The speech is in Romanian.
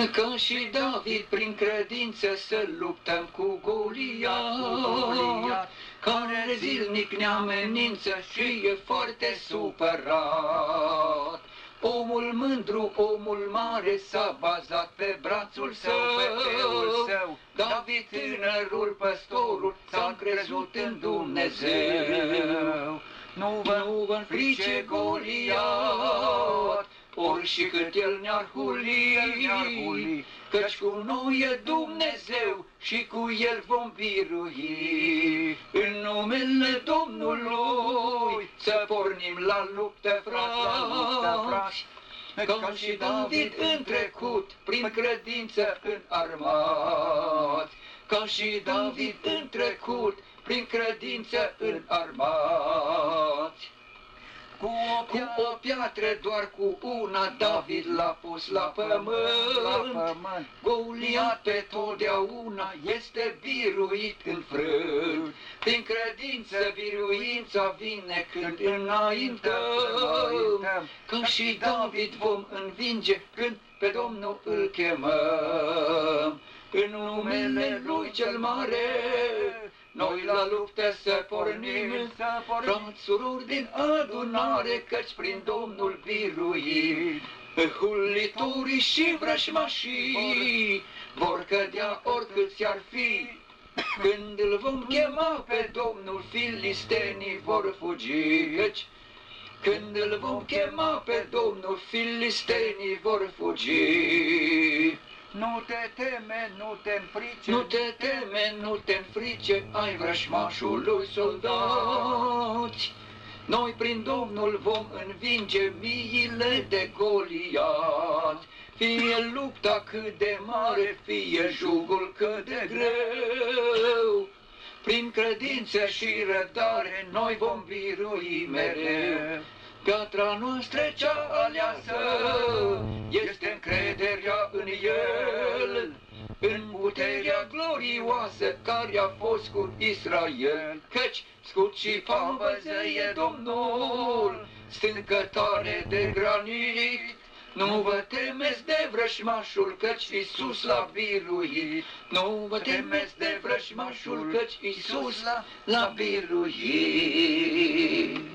Ca și David prin credință să luptăm cu Goliat, care zilnic ne amenință și e foarte supărat. Omul mândru, omul mare s-a bazat pe brațul său, David tânărul păstorul s-a crezut în Dumnezeu. Nu vă înfrice Goliat, ori și cât el ne-ar huli, căci cu noi e Dumnezeu și cu el vom birui. În numele Domnului să pornim la luptă, frați, ca și David în trecut, prin credință înarmați. Ca și David în trecut, prin credință înarmați. Cu o piatră, doar cu una, David l-a pus la pământ. Goliat pe totdeauna este biruit înfrânt. Prin credință biruința vine când înaintăm. Ca și David vom învinge când pe Domnul îl chemăm. În numele Lui cel mare, noi la luptă să pornim, frați, surori din adunare, căci prin Domnul biruim. Hulitorii și vrăjmașii vor cădea oricât i-ar fi. Când îl vom chema pe Domnul, filistenii vor fugi. Când îl vom chema pe Domnul, filistenii vor fugi. Nu te teme, nu te înfrice, nu te teme, nu te înfrice, ai vrăjmașului soldați. Noi prin Domnul vom învinge miile de Goliat. Fie lupta cât de mare, fie jugul cât de greu, prin credință și răbdare noi vom birui mereu. Piatra noastră cea aleasă este încrederea în El, în puterea glorioasă care a fost cu Israel. Căci scut și pavăză e Domnul, stâncă tare de granit. Nu vă temeți de vrăjmașul, căci Iisus l-a biruit. Nu vă temeți de vrăjmașul, căci Iisus l-a biruit.